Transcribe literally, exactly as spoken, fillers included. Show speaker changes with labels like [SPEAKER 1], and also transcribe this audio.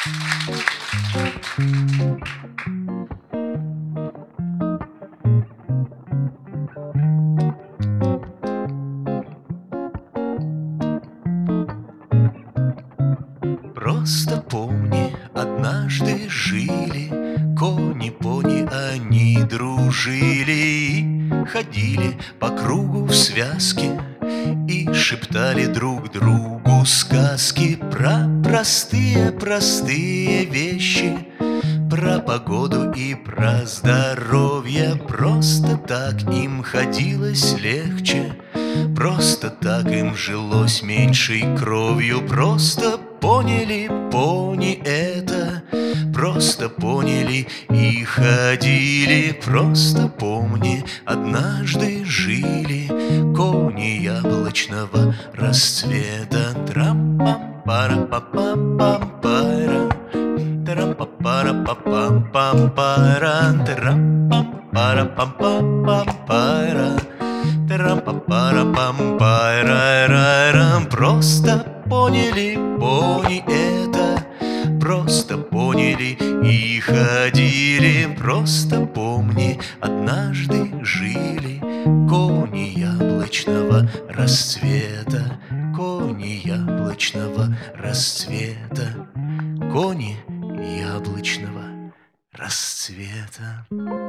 [SPEAKER 1] Просто помни, однажды жили кони-пони, они дружили и ходили по кругу в связке и шептали друг другу сказки про простые-простые вещи, про погоду и про здоровье. Просто так им ходилось легче, просто так им жилось меньшей кровью. Просто поняли пони это, просто поняли и ходили. Просто помни, однажды жили кони яблочного расцвета. Трам-пам-пара-па-пам-пам-пара, трам-па-пара-па-пам-пам-пара, трам-пам-пара-пам-пам-пам-пара, трам-па-пара-пам-пара-рам. Просто поняли пони это, просто поняли и ходили. Просто помни, однажды жили кони яблочного расцвета, кони яблочного расцвета, кони яблочного расцвета.